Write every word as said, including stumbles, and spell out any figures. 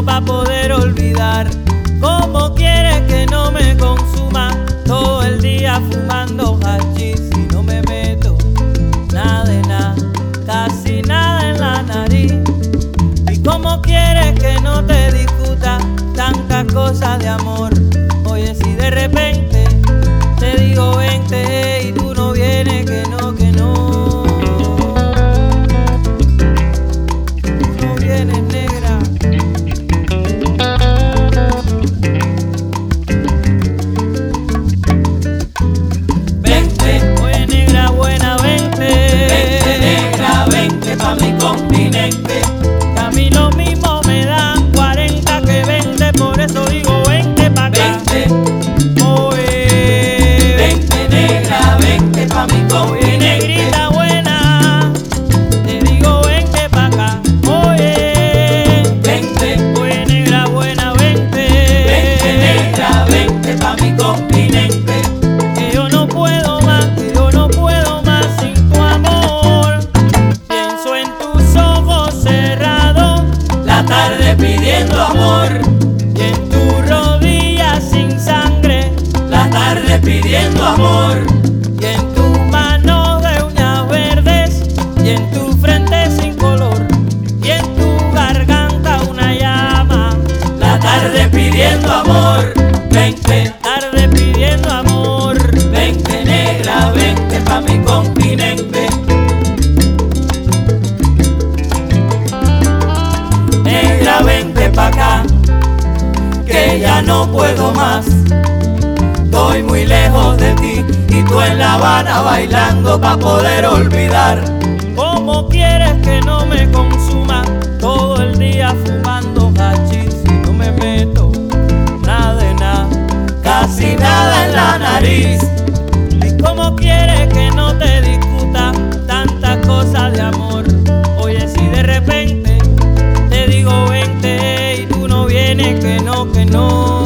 pa' poder olvidar. ¿Cómo quieres que no me consuma todo el día fumando hachís y no me meto nada de nada, casi nada en la nariz? ¿Y cómo quieres que no te discuta tantas cosas de amor? Oye, si de repente te digo vente y tú no vienes, que no, que no. Tú no vienes, negra. Vente, Oye, negra buena, vente. vente negra, vente pa' mi continente. Que a mí lo mismo me dan cuarenta que veinte, por eso digo vente pa' acá. Vente, Oye, vente negra, vente pa' mi oye, continente. negrita buena, te digo vente pa' acá. Oye, Vente, oye, negra buena, vente. vente negra, vente pa' mi continente. Que yo no puedo más, que yo no puedo más sin tu amor. Pienso en tus ojos cerrados, La tarde pidiendo amor, y en tus rodillas sin sangre, la tarde pidiendo amor, y en tus manos de uñas verdes, y en tu frente sin color, y en tu garganta una llama. la tarde pidiendo amor. Vente, Tarde pidiendo amor. vente negra, vente pa' mi continente. Negra, vente pa' acá, que ya no puedo más. Estoy muy lejos de ti y tú en La Habana bailando pa' poder olvidar. ¿Cómo quieres que no me consuma todo el día fumando hachís si no me meto nada de nada, Casi nada en la nariz. ¿Y cómo quieres que no te discuta tantas cosas de amor? Oye, si de repente te digo vente y tú no vienes, que no, que no.